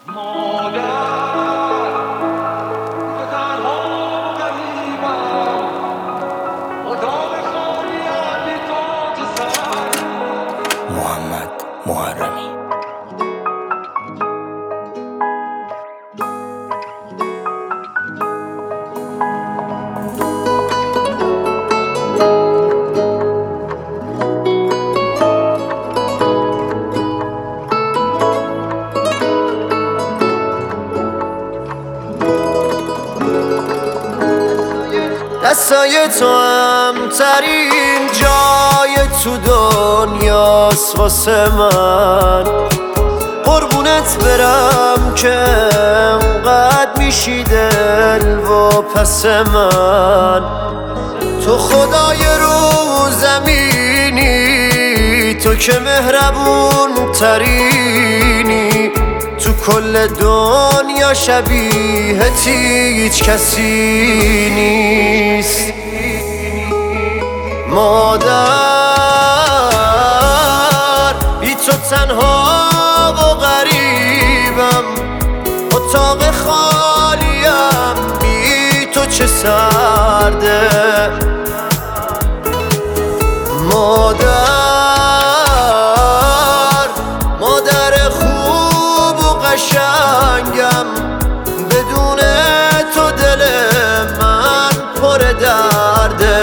محمد محرمی. دستای تو امترین جای تو دنیاست واسه من. قربونت برم که انقدر میشی دل و پس من. تو خدای رو زمینی، تو که مهربون ترینی. تو کل دنیا شبیهت هیچ کسی نیست. مادر بی تو تنها و غریبم، اتاق خالیم بی تو چه سرده. مادر خوب و قشنگم، بدون تو دل من پر درده.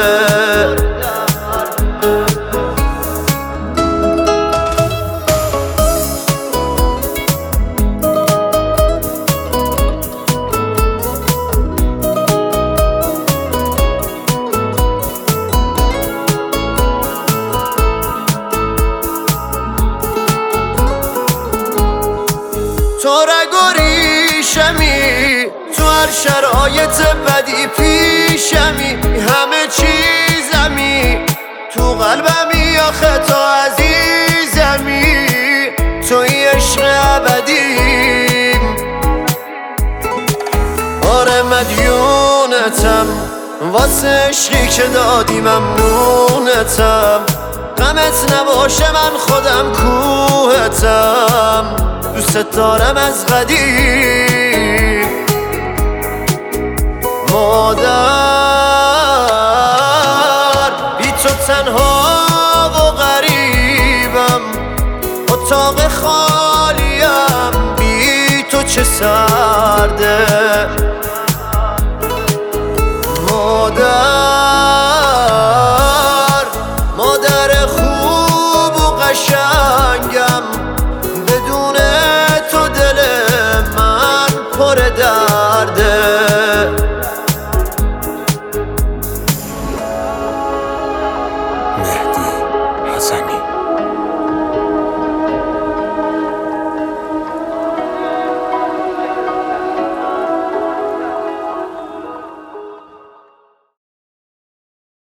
تو رگ و ریشمی، تو هر شرایط بدی پیشمی. همه چیزمی، تو قلبمی آخه تو عزیزمی. توی عشق ابدیم، آره مدیونتم واسه عشقی که دادی ممنونتم. غمت نباشه من خودم کوهتم، دوست دارم از قدیم. مادر بی تو تنها و غریبم، اتاق خالیم بی تو چه سرده. مادر خوب و قشنگم، بدون تو دل من پر درده.